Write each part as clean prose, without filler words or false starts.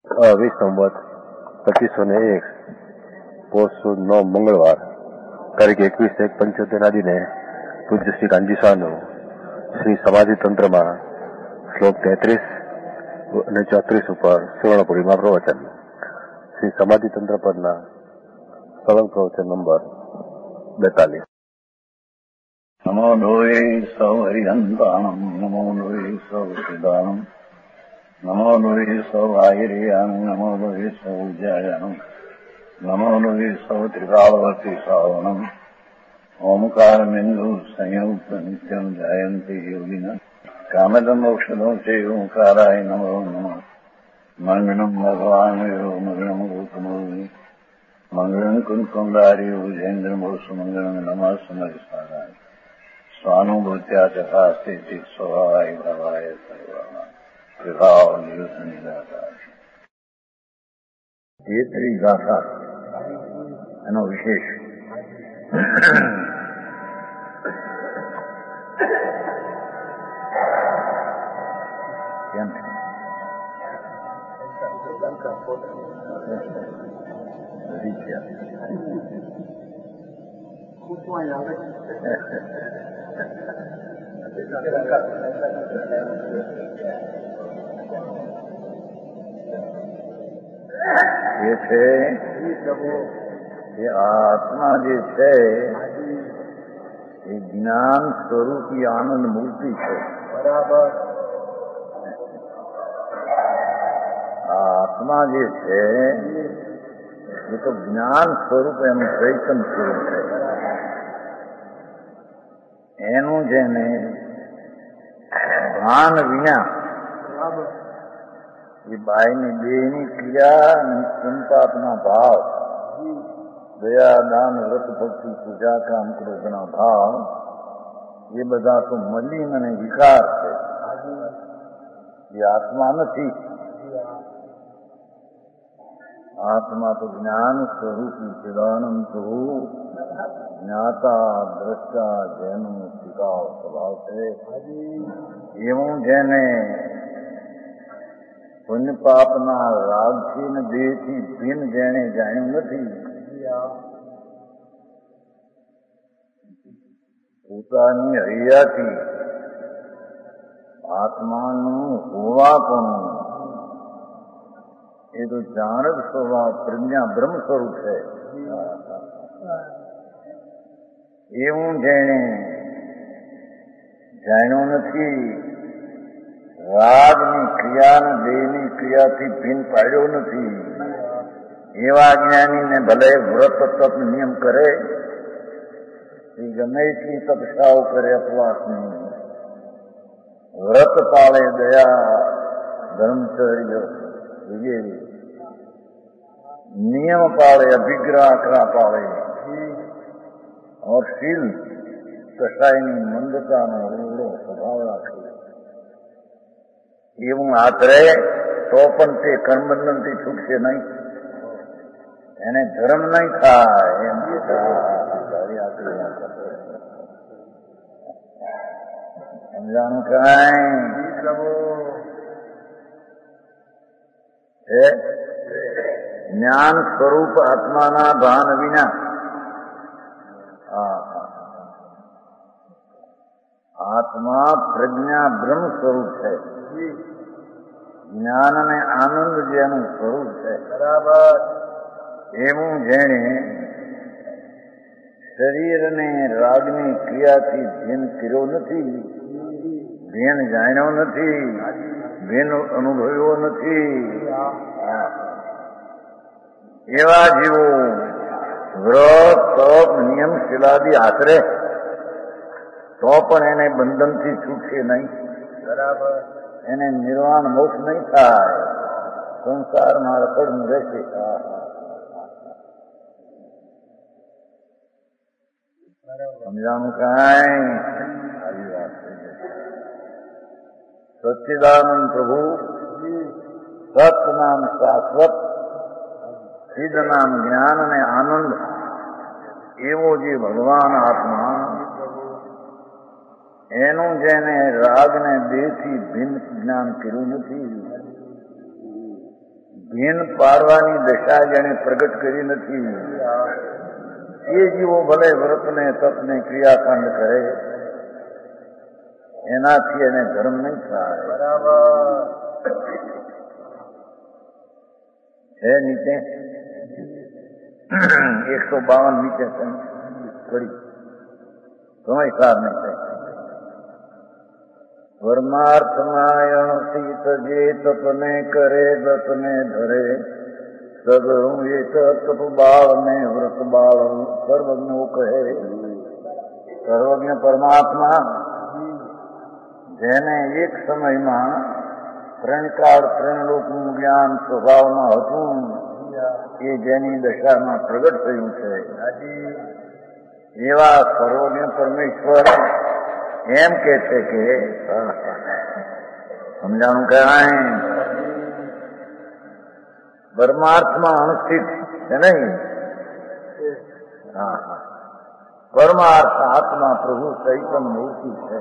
વિસંવત 2501 પોષ સુદ 9 મંગળવાર તારીખ 21/1/75 ના દિને પૂજ્ય શ્રી કાનજી શાહનું શ્રી સમાધિ તંત્રમાં શ્લોક 33 અને 34 ઉપર સુવર્ણપુરીમાં પ્રવચન. શ્રી સમાધિ તંત્ર પરના સરળ પ્રવચન નંબર 42. નમો લોહે સૌ હરિહંતાણમ, નમો લોહે સૌ સિદ્ધાણમ, નમો લોહે સૌ આયર્યાન, નમો લોહે સૌ ઉજ્જાયાન, નમો લોહે સૌ ત્રિકાળવર્તી શ્રાવણમ, ઓમકારમિંદુ સંયુક્ત નિત્યમ જાયંતી યોગિના, કામદમ ઔષધો છે ઓંકારાય નમો નમઃ. મંગળમ ભગવાન મંગળમ ગૌતમોની, મંગળમ કુંકુંડારી ઉજેન્દ્રમોસુ, મંગળમ નમઃ સમરિસારાય, સ્વાનુભૂત્યા ચકાસ્તે સ્વભાવાય ભાવાય સર્વાના વિભાવ નિયુદ્ધ નિરાકાર. તેત્રી ગાથા એનો વિશેષ. કેમ છે? એ છે કે આત્મા જે છે એ જ્ઞાન સ્વરૂપી આનંદ મૂર્તિ છે. બરાબર. આત્મા જે છે એ તો જ્ઞાન સ્વરૂપ એનું ચૈતન્ય સ્વરૂપ છે. એનું જેને ભાન વિના એ બાયની દેહની ક્રિયા અને સંતાપના ભાવ, દયા દાન વ્રત ભક્તિ પૂજા કામ ક્રોધના ભાવ એ બધા તો મલિન અને વિકાર છે. એ આત્મા નથી. આત્મા તો જ્ઞાન સ્વરૂપી ચિદાનંદ સ્વરૂપ જ્ઞાતા દ્રષ્ટા જેનું સ્વીકાર સ્વભાવ છે. એવું જેને પુણ્ય પાપના રાગથી ને દેહથી ભિન્ન જેને જાણ્યું નથી, પોતાની હૈયાથી આત્માનું હોવાપણું એ તો જાણ જ સ્વભાવ પ્રજ્ઞા બ્રહ્મ સ્વરૂપ છે. એવું જેને જાણ્યું નથી, રાગની ક્રિયાને દેહની ક્રિયાથી ભિન્ન પાડ્યો નથી, એવા જ્ઞાનીને ભલે વ્રત તપ નિયમ કરે, એ ગમે એટલી તપસ્યાઓ કરે અપવાસની, વ્રત પાળે, દયા ધર્મચર્ય વગેરે નિયમ પાળે, અભિગ્રહ આકરા પાળે और शील કસાયની મંદતાનો અવળો સ્વભાવ રાખે, એવું આચરે તો પણ તે કર્મબંધનથી છૂટશે નહીં. એને ધર્મ નહીં થાય એમ સમજાણું કઈ જ્ઞાન સ્વરૂપ આત્માના ભાન વિના આત્મા પ્રજ્ઞા બ્રહ્મ સ્વરૂપ છે. જ્ઞાન અને આનંદ જેનું સ્વરૂપ છે. બરાબર. એવું જેણે શરીરને રાગની ક્રિયાથી ભિન્ન કર્યો નથી, ભિન્ન જાણ્યો નથી, ભિન્ન અનુભવ્યો નથી, એવા જીવો વ્રત તપ નિયમ શીલાદી આચરે તો પણ એને બંધનથી છૂટશે નહીં. બરાબર. એને નિર્વાણ મોક્ષ નહીં થાય, સંસારમાં રખડવું રહેશે. સમજાણું કઈ? આવી વાત છે. સચ્ચિદાનંદ પ્રભુ સત નામ શાશ્વત, સિદ્ધ નામ જ્ઞાન અને આનંદ, એવો જે ભગવાન આત્મા એનું જેને રાગને દેહથી ભિન્ન જ્ઞાન કર્યું નથી, ભીન પાડવાની દશા જેને પ્રગટ કરી નથી એ જીવો ભલે વ્રતને તપને ક્રિયાકાંડ કરે એનાથી એને ધર્મ નહીં થાય. બરાબર છે. નીચે 152 નીચે કરી સમય સાર નહીં થાય. વર્માર્થમાયણ શીત જે તપને કરે દત્તને ધરે સગળું એ તપ બાળને વ્રત બાળ સર્વજ્ઞ કહે. સર્વજ્ઞ પરમાત્મા જેને એક સમયમાં ત્રણકાળ ત્રણલોકનું જ્ઞાન સ્વભાવમાં હતું એ જેની દશામાં પ્રગટ થયું છે એવા સર્વજ્ઞ પરમેશ્વર એમ કે છે કે સમજાણું કહેવાય પરમાર્થમાં અનુષ્ઠિત છે નહીં. પરમાર્થ આત્મા પ્રભુ ચૈતન્ય મૂર્તિ છે.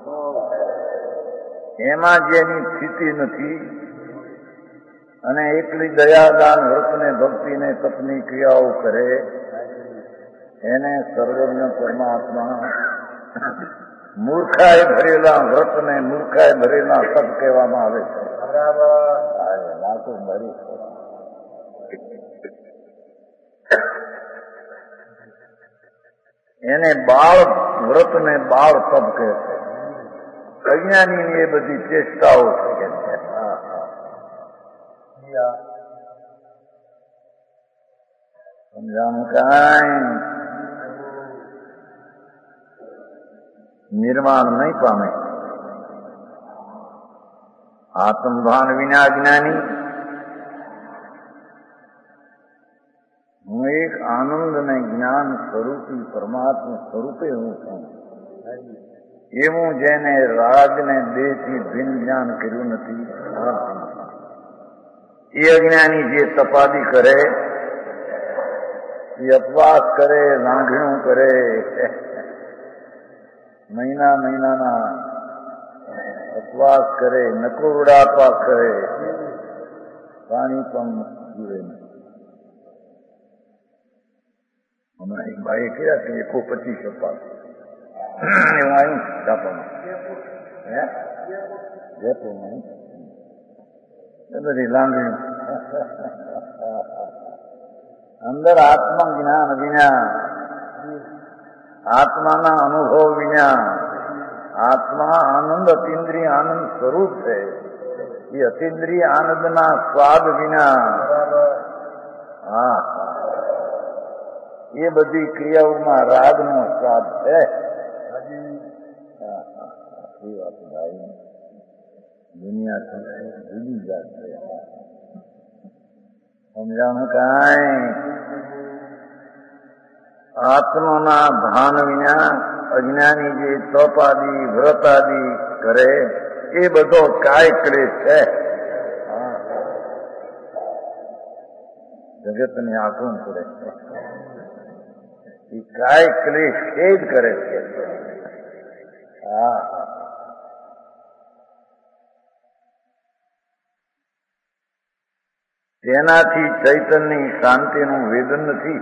એમાં જેની સ્થિતિ નથી અને એકલી દયાદાન વ્રતને ભક્તિને તપની ક્રિયાઓ કરે એને સર્વજ્ઞ પરમાત્મા મૂર્ખાએ ભરેલા વ્રતને મૂર્ખાએ ભરેલા તપ કહેવામાં આવે છે. બરાબર એને બાળ વ્રતને બાળ તપ કહે છે. અજ્ઞાનીની એ બધી ચેષ્ટાઓ છે. સમજાણું કાંઈ નિર્માણ નહીં પામે. આત્મભાન વિના જ્ઞાની હું એક આનંદ ને જ્ઞાન સ્વરૂપી પરમાત્મા સ્વરૂપે હું છું એવું જેને રાગને દેહથી ભિન્ન જ્ઞાન કર્યું નથી એ અજ્ઞાની જે તપાદી કરે એ અપવાસ કરે લાંઘણું કરે મહિનાના અપવાસ કરે નકોરડા અપવાસ કરે પાણી પણ પીવે નહીં. હમણાં એક ભાઈએ કર્યા છે 125 અપવાસ એવું આવ્યું છાપામાં જયપુરમાં એ બધી લાંગણી અંદર આત્મા જ્ઞાન વિના આત્માના અનુભવ વિના આત્મા આનંદ અતિન્દ્રિય આનંદ સ્વરૂપ છે. એ અતિન્દ્રિય આનંદના સ્વાદ વિના એ બધી ક્રિયાઓમાં રાગનો સ્વાદ છે. દુનિયા જુદી જાત છે. સમજાણું કાંઈ આત્માના ભાન વિના અજ્ઞાની જે તપ આદિ વ્રત આદિ કરે એ બધો કાય ક્લેશ છે. જગતને આકું કરે એ કાય ક્લેશ ખેદ કરે છે. તેનાથી ચૈતન્યની શાંતિનું વેદન નથી.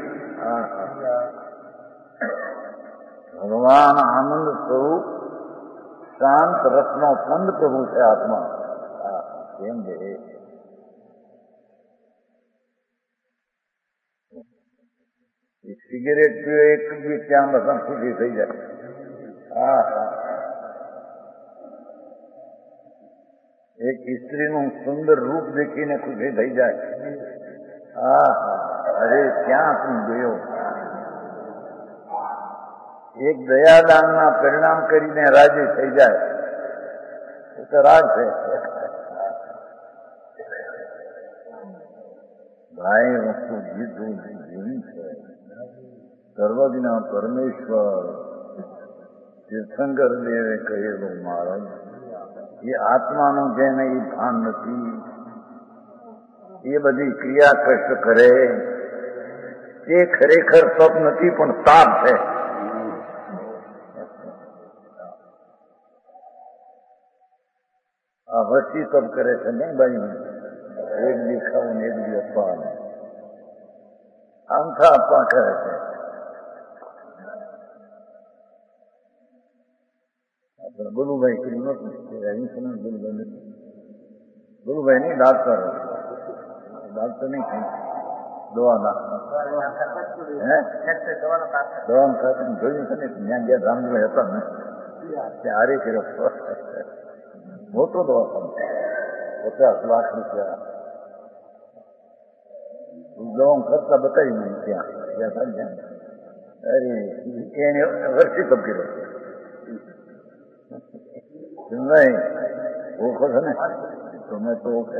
ભગવાન આનંદ સ્વરૂપ શાંત રસનો સ્કંદ પ્રભુ છે આત્મા. કેમ છે સિગરેટ પીવે એક બી ત્યાં બધા ખુશી થઈ જાય. એક સ્ત્રીનું સુંદર રૂપ દેખીને ખુશી થઈ જાય. અરે ક્યાં તું ગયો. એક દયાદાનના પરિણામ કરીને રાજી થઈ જાય એ તો રાગ છે. ભાઈ વસ્તુ જીતું જીવી છે. સર્વજ્ઞ પરમેશ્વર તીર્થંકર દેવે કહેલું મારણ એ આત્માનું જેને એ ભાન નથી એ બધી ક્રિયા કષ્ટ કરે એ ખરેખર તપ નથી પણ તાપ છે. આ વસ્તી તપ કરે છે નહીં ભાઈ. એક દી ખાવું ને એક દી અપાવાનું આમથા આપવા કરે છે. આપણે બોલુભાઈ કર્યું નતું બોલુભાઈ નથી. બોલુભાઈ નહીં ડાક્ટર નહીં દવા દવાનું ખાતે જોયું છે ને ત્યાં ગયા રામભાઈ હતા ને ત્યાં હારી કર્યો મોટો દવાખાનો 50 લાખ રૂપિયા દવા ખર્ચા બતાવી નહીં ત્યાં અરે એને વર્ષી કપ કર્યો નહીં ઓળખો છો ને તમે તો ઓળખે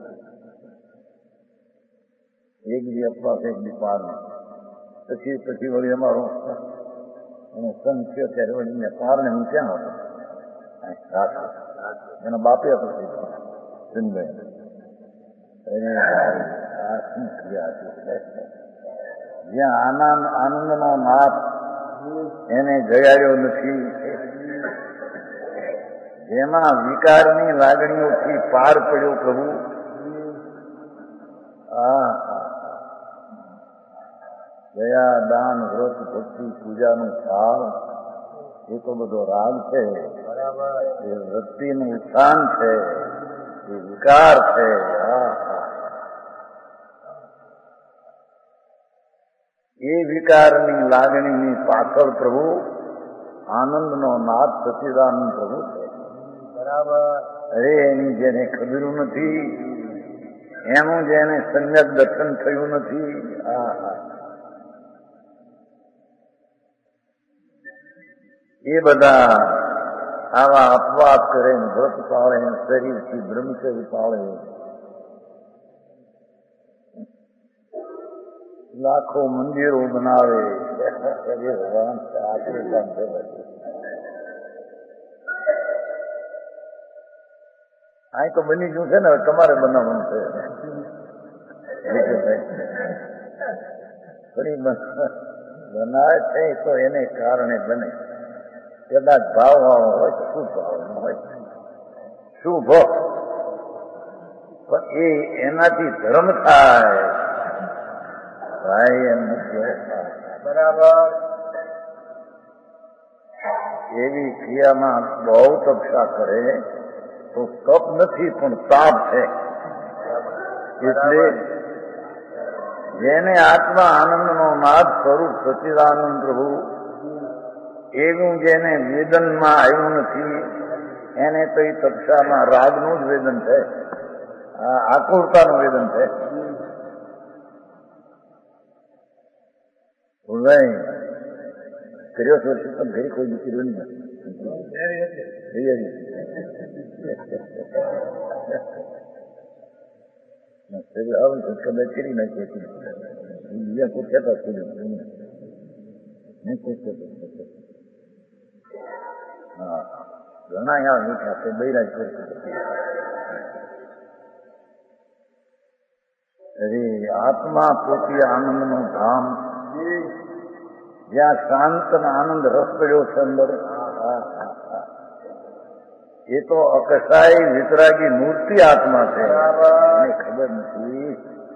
એક દી અપવાસ એક દી પાર પછી વળી અમારો સંત થયો ત્યારે વળી પારને હું ક્યાં હતો એના બાપે હતો સિંહભાઈ એને આ શું ક્રિયા હતી જ્યાં આનંદનો નાથ એને જગાડ્યો નથી, જેમાં વિકારની લાગણીઓથી પાર પડ્યો પ્રભુ. દયા દાન વ્રત ભક્તિ પૂજાનું ફળ એ તો બધો રાગ છે, એ વૃત્તિનું ઉત્થાન છે, એ વિકાર છે. એ વિકારની લાગણીની પાછળ પ્રભુ આનંદનો નાથ સચ્ચિદાનંદ પ્રભુ છે. અરે એની જેને ખબર નથી, એનું જેને સમ્યક દર્શન થયું નથી, એ બધા આવા અપવાદ કરે, વ્રત પાળે, શરીરથી બ્રહ્મચર્ય પાળે, લાખો મંદિરો બનાવે. ભગવાન આપણે કામ કરવા અહીં તો બની ગયું છે ને, હવે તમારે બનાવવાનું છે. બનાવે છે તો એને કારણે બને. કદાચ ભાવ વાળો હોય, શુભ ભાવ હોય, શુભ પણ એ એનાથી ધર્મ થાય ભાઈ, એમ નથી. બરાબર. એવી ક્રિયામાં બહુ તપસ્યા કરે તો તપ નથી પણ તાપ છે. એટલે જેને આત્મા આનંદનો નાદ સ્વરૂપ સચ્ચિદાનંદ પ્રભુ એવું જેને વેદનમાં આવ્યું નથી, એને તો એ તપસ્યામાં રાગનું જ વેદન છે, આકુરતાનું વેદન છે. કર્યો છો ઘરે કોઈ દીકરી નહીં, કરી નાખી બીજા કોઈ કહેતા ઘણા યા મીઠા છે બૈરાજ અરે આત્મા પોતી આનંદનું ધામ, જ્યાં શાંત આનંદ રસ પડ્યો છે અંદર, એ તો અકસાઈ વિતરાગી મૂર્તિ આત્મા છે, એને ખબર નથી.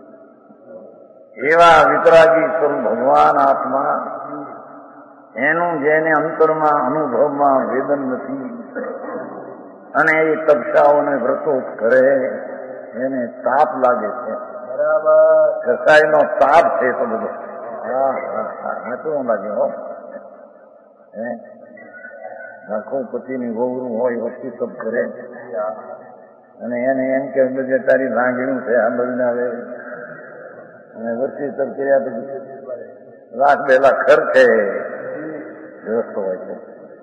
એવા વિતરાગી સ્વરૂપ ભગવાન આત્મા, એનું જેને અંતરમાં અનુભવમાં વેદન નથી, અને એ તપસ્યાઓને વ્રતો કરે એને તાપ લાગે છે. કસાઈનો તાપ છે તો બધો હાચું લાગે હો. આખું પતિની વહુરું હોય વસ્તી તપ કરે અને એને એમ કે બધે તારી લાંગણું છે આ બધું આવે, અને વસ્તી તપ કર્યા પછી લાખ 2 લાખ ખર્ચે વ્યવસ્થો હોય છે.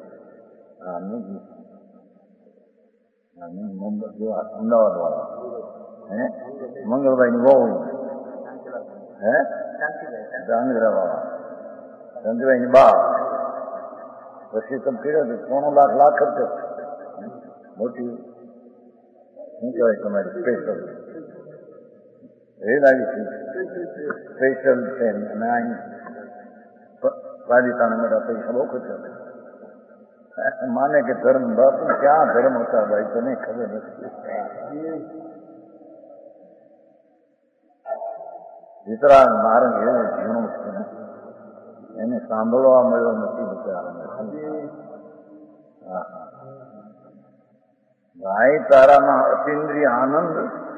અમદાવાદ વાળા મંગળભાઈ ની બહુ ગાંધીરા વાળા ચંદ્રભાઈ ની બા પછી તમે કર્યો તો 3 લાખ ખર્ચો. મોટી શું કહેવાય તમારી સ્પેશિયલ રેલ આવી છે, સ્પેશિયલ ટ્રેન, અને અહીં પાલિતાણા બધા પૈસા બહુ ખર્ચો. માને કે ધર્મ, બાપુ ક્યાં ધર્મ હતા ભાઈ તને ખબર નથી. વિતરાગ માર્ગ એવો ઝીણો છે એને સાંભળવા મળ્યો નથી બિચારાને. ભાઈ તારામાં અતિન્દ્રિય આનંદ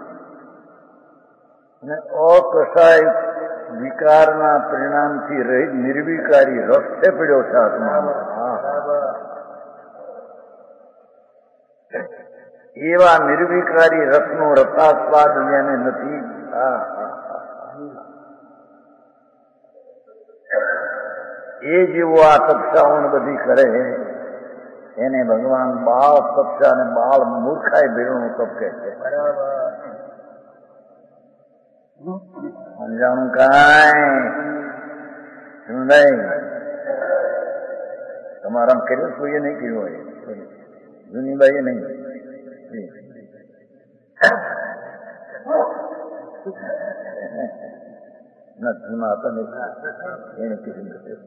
અને અકસાય વિકારના પરિણામથી રહિત નિર્વિકારી રસ પડ્યો છે આત્મામાં. એવા નિર્વિકારી રસનો રસાસ્વાદ જેને નથી, એ જેવો આ તપસ્યાઓ બધી કરે એને ભગવાન બાળ તપસ્યા અને બાળ મૂર્ખાય ભેળનું તપ કહે છે. સમજાણું કાંઈ સમજાય? તમારા કર્યું કોઈએ નહીં કર્યું હોય, જૂનીબાઈએ નહીં. ના જૂના હતા નહીં એને કીધું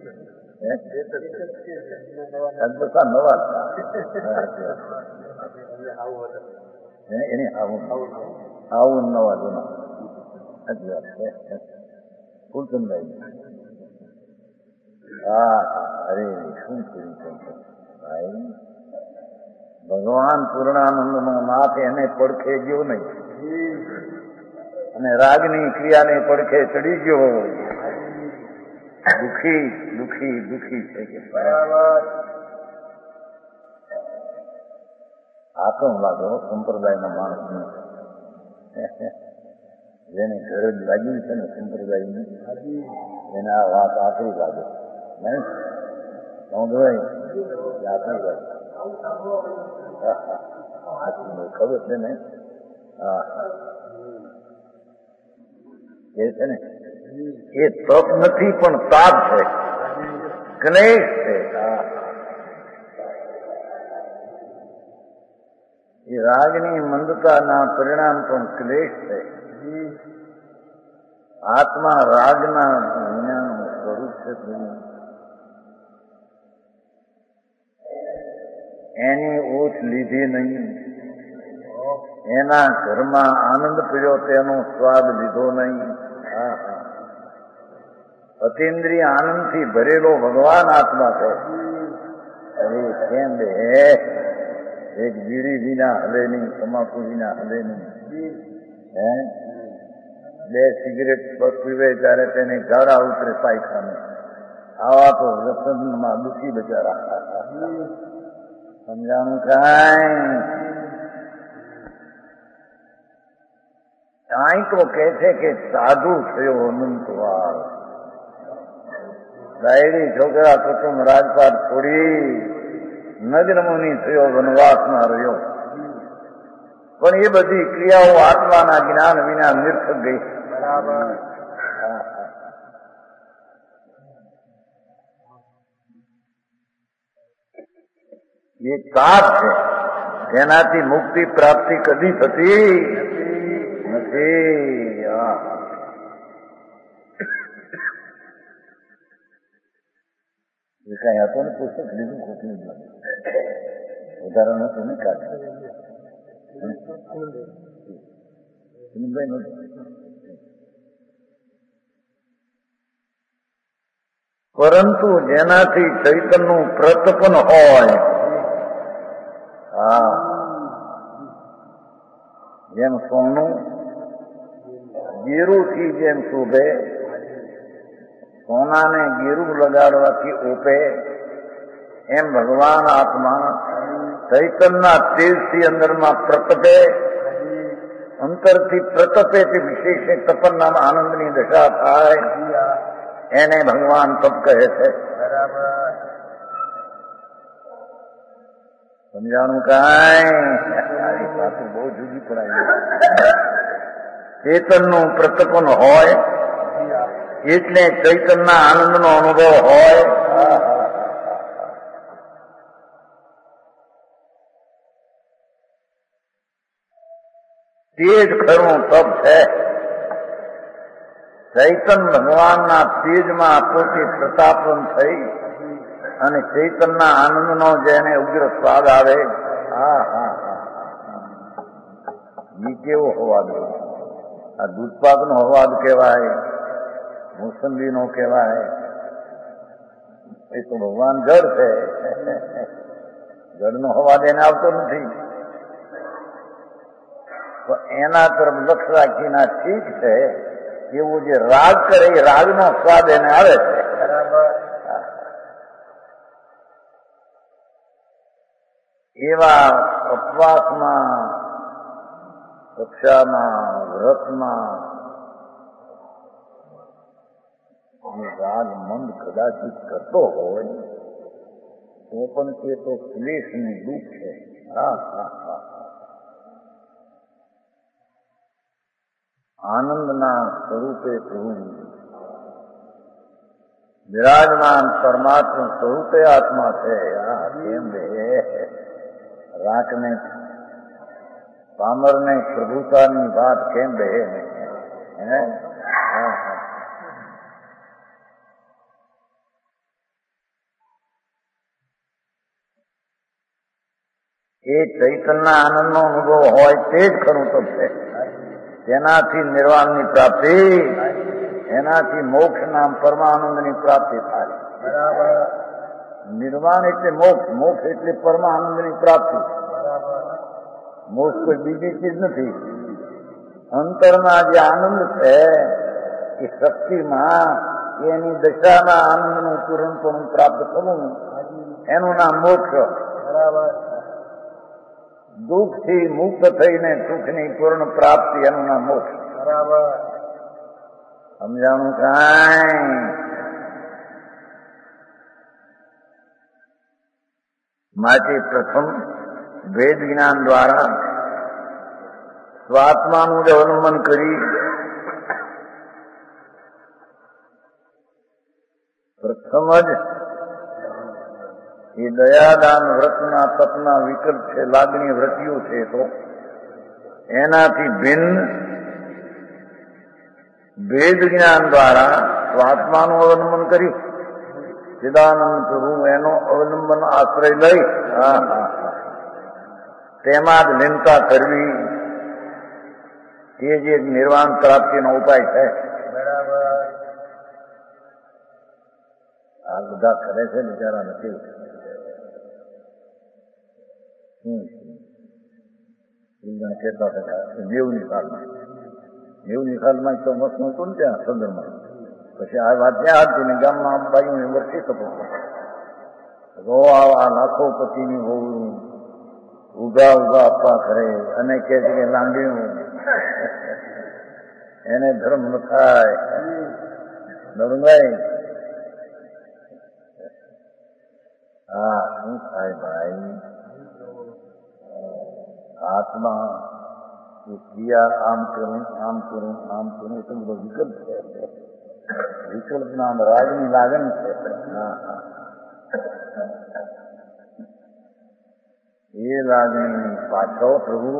બધા નવા હતા એને આવું નવા જૂના. સાચી વાત છે. ફૂલચંદાઈ અરે શું કર્યું ભાઈ? ભગવાન પૂર્ણાનંદ નો નાથ એને પડખે ગયો નહીં અને રાગની ક્રિયાને પડખે ચડી ગયો. દુઃખી દુઃખી દુઃખી છે કે આકમ લાગો સંપ્રદાયના માણસને, જેને ઘરે જ લાગ્યું છે ને સંપ્રદાયની, એને આ વાત આકરી લાગે નહીં. આકરી લાગે ખબર છે ને? એ છે ને એ તપ નથી પણ તાપ છે, ક્લેશ છે. એ રાગની મંદતાના પરિણામ પણ ક્લેશ છે. આત્મા રાગના વિજ્ઞાનનું સ્વરૂપ છે. એની ઓછ લીધી નહીં, એના ઘરમાં આનંદ પીડ્યો તેનો સ્વાદ લીધો નહીં. અતિન્દ્રિય આનંદથી ભરેલો ભગવાન આત્મા છે. અરે કેમ બે એક બીડી વિના હલે નહીં, તમાકુ વિના હલે નહીં. બે સિગરેટ પીવે ત્યારે તેને ગાળા ઉતરે પાયખાને. આવા તો રતનમાં દુઃખી બચારા. સમજાણું કાંઈ? કાંઈ તો કહે છે કે સાધુ થયો અનંતવાર. ગાયડી છોકરા કુટુંબ રાજપાટ છોડી નગ્ન મુનિ થયો, વનવાસમાં રહ્યો. પણ એ બધી ક્રિયાઓ આત્માના જ્ઞાન વિના નિર્થક ગઈ. એ તાપ છે, તેનાથી મુક્તિ પ્રાપ્તિ કદી થતી નથી. એ કઈ હતો ને પુસ્તક લીધું ખોટલું જ લાગે, વધારે નતું ને કાઢે. પરંતુ જેનાથી ચૈતન્યનું પ્રતપન હોય, જેમ સોનું ગેરુથી જેમ શોભે, સોનાને ગેરું લગાડવાથી ઓપે, એમ ભગવાન આત્મા ચૈતનના તેજથી અંદરમાં પ્રતપે. અંતરથી પ્રતપે તે વિશેષ તપનના આનંદની દશા થાય, એને ભગવાન તપ કહે છે. સમજાણું કાંઈ? પાછું બહુ જુદી પડાય. ચેતનનું પ્રતપન હોય એટલે ચૈતનના આનંદનો અનુભવ હોય. તે જ ખરું તપ છે. ચૈતન ભગવાનના તેજમાં પોતે પ્રતાપન થઈ અને ચૈતનના આનંદનો જેને ઉગ્ર સ્વાદ આવે, એ કેવો હવાદ? આ દૂધપાકનો હવાદ કહેવાય. મોસંબી નો કહેવાય, એ તો ભગવાન જળ છે, જળનો હવા દેને આવતો નથી. તો એના તરફ લક્ષ રાખીને ઠીક છે, એવું જે રાગ કરે એ રાગનો સ્વાદ એને આવે છે. એવા ઉપવાસમાં, કક્ષામાં, વ્રતમાં રાગ મંદ કદાચિત કરતો હોય તો પણ તે તો ક્લેશનું દુઃખ છે. આનંદના સ્વરૂપે પ્રભુ વિરાજમાન પરમાત્મા સ્વરૂપે આત્મા છે. કેમ બે રાખને પામરને પ્રભુતાની વાત કેમ બે એ ચૈતન્ય આનંદનો અનુભવ હોય તે જ ખરું તો છે. તેનાથી નિર્વાણની પ્રાપ્તિ, એનાથી મોક્ષ નામ પરમાનંદની પ્રાપ્તિ થાય. નિર્વાણ એટલે મોક્ષ, મોક્ષ એટલે પરમાનંદની પ્રાપ્તિ. મોક્ષ કોઈ બીજી ચીજ નથી. અંતરમાં જે આનંદ છે એ શક્તિમાં, એની દશાના આનંદનું પૂર્ણપણું પ્રાપ્ત થવું, એનું નામ મોક્ષ. દુઃખથી મુક્ત થઈને સુખની પૂર્ણ પ્રાપ્તિ, એનું નામ મોક્ષ. સમજાણું કાંઈ? માટે પ્રથમ વેદ જ્ઞાન દ્વારા સ્વાત્માનું જ અવલંબન કરી પ્રથમ જ એ દયાદાન વ્રતના તપના વિકલ્પ છે, લાગણી વૃત્તિઓ છે. તો એનાથી ભિન્ન વેદ જ્ઞાન દ્વારા સ્વાત્માનું અવલંબન કરી ચિદાનંદ પ્રભુ એનો અવલંબન આશ્રય લઈ તેમાં જ લીનતા કરવી, તે જે નિર્વાણ પ્રાપ્તિનો ઉપાય છે. આ બધા કરે છે બિચારા નથી. કહેતા હતા 90ની સાલમાં, 90ની સાલમાં તો મસ્ત હતું ને ત્યાં સદરમાં. પછી આ વાત ત્યાં હતી ને ગામમાં બાઈઓને વર્ષી થતો આ લાખોપતિની બહુ ઉભા ઉભા આપવા કરે અને કહે છે કે લાંબીનું એને ધર્મ ન થાય. નરભાઈ શું થાય ભાઈ? આત્મા એ ક્રિયા આમ કરું આમ કરું આમ કરું એટલો બધો વિકલ્પ છે. વિકલ્પ નામ રાગની લાગણી છે. એ લાગણી પાછળ પ્રભુ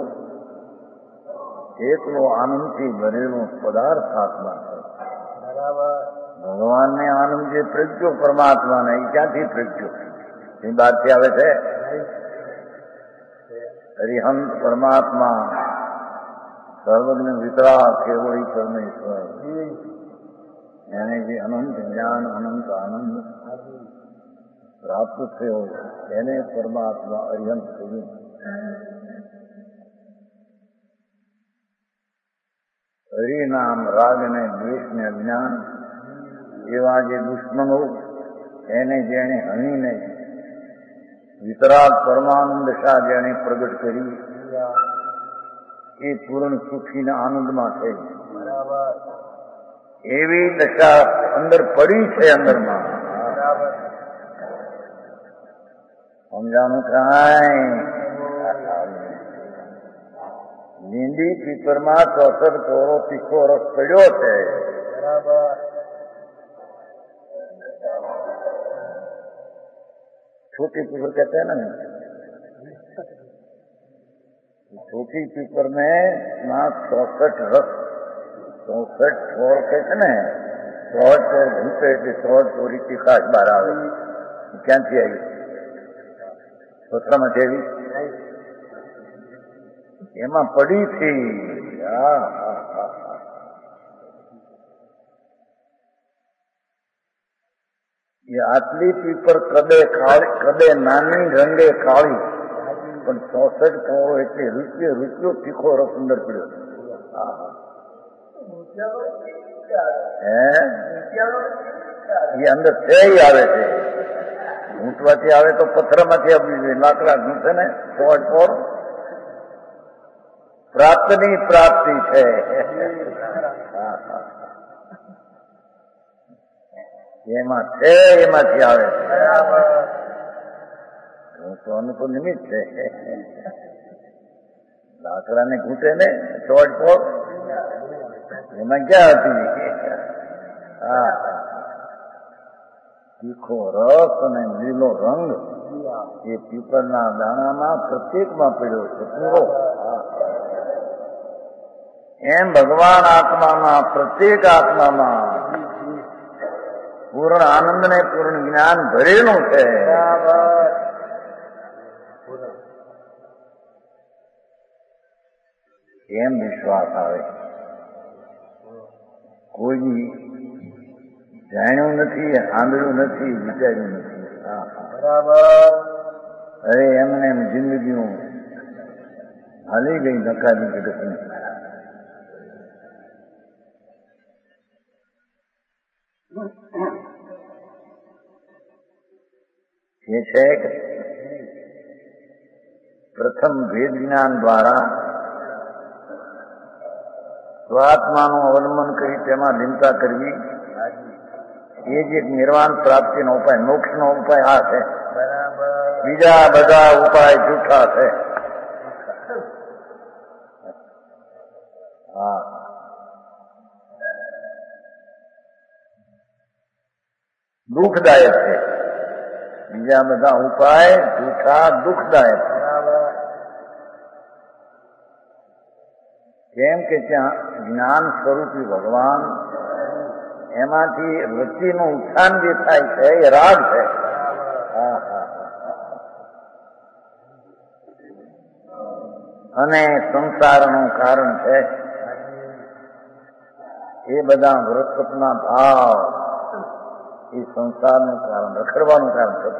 એકલો આનંદથી ભરેલો પદાર્થ આત્મા છે. ભગવાનને આનંદ જે પ્રજ્ઞો પરમાત્માને એ ક્યાંથી પ્રજ્ઞો? એ બહારથી આવે છે. હરિહંત પરમાત્મા સર્વજ્ઞ વિતરાગ કેવળી પરમેશ્વર, એને જે અનંત જ્ઞાન અનંત આનંદ પ્રાપ્ત થયો એને પરમાત્મા હરિહંત કહ્યું. હરિનામ રાગ ને દ્વેષ ને અજ્ઞાન એવા જે દુશ્મનો એને જેણે હણીને વિતરાગ પરમાનંદ શાહ જેણે પ્રગટ કરી એ પૂર્ણ સુખીના આનંદમાં છે. એવી દશા અંદર પડી છે. અંદરમાં સમજાનું કાંઈ? લીંડી પીપરમાં 64 કોરો તીખો રસ પડ્યો છે. छोटी पीपर कहते हैं ना, छोटी पीपर में ना 64 रस 64 छोर कहते ने 64 छोर घूटे એટલે 64 ચોરી તીખાશ બહાર આવે. ક્યાંથી આવી? સત્રમાં જેવી એમાં પડી થી. એ આટલી પીપર કદે નાની રંગે કાળી પણ 64 કરોડ એટલે રૂપિયો તીખો રસ અંદર પડ્યો. એ અંદર છે આવે છે. ઊંટવાથી આવે તો પથ્થરમાંથી આપવી જોઈએ. લાકડા ઘૂંસે ને પર પ્રાપ્તની પ્રાપ્તિ છે. એમાં છે એમાંથી આવે છે. તો અનુકૂળ નિમિત્ત છે. લાકડાને ઘૂંટે ને ચોટ પર એમાં ક્યાં હતી? તીખો રસ અને લીલો રંગ એ પીપળના દાણામાં પ્રત્યેકમાં પડ્યો છે પૂરો. એમ ભગવાન આત્મામાં પ્રત્યેક આત્મામાં પૂર્ણ આનંદ ને પૂર્ણ જ્ઞાન ભરેલું છે. એમ વિશ્વાસ આવે. કોઈ જાણ્યું નથી, સાંભળ્યું નથી, વિચાર્યું નથી. બરાબર. અરે એમને એમ જિંદગીઓ હાલી ગઈ નકારી જગતની. એ છે કે પ્રથમ ભેદ જ્ઞાન દ્વારા સ્વાત્માનું અવલંબન કરી તેમાં લીનતા કરવી એ જ એક નિર્વાણ પ્રાપ્તિનો ઉપાય, મોક્ષનો ઉપાય આ છે. બીજા બધા ઉપાય જૂઠા છે. દુઃખદાયક છે. બીજા બધા ઉપાય જૂઠા દુઃખદાયક છે. કેમ કે ત્યાં જ્ઞાન સ્વરૂપી ભગવાન, એમાંથી વૃત્તિનું ઉત્થાન જે થાય છે એ રાગ છે. અને સંસારનું કારણ છે એ બધા વૃત્તના ભાવ, એ સંસારનું કારણ, રખડવાનું કારણ છે.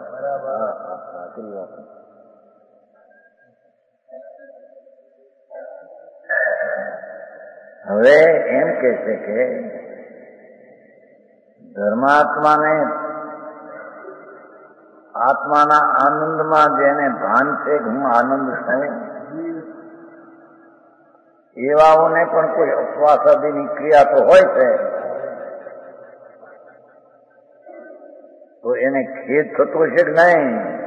હવે એમ કે છે કે ધર્માત્માને આત્માના આનંદમાં જેને ભાન છે કે હું આનંદ છું, એવાઓને પણ કોઈ અપવાસાદીની ક્રિયા તો હોય છે, તો એને ખેદ થતો છે કે નહીં?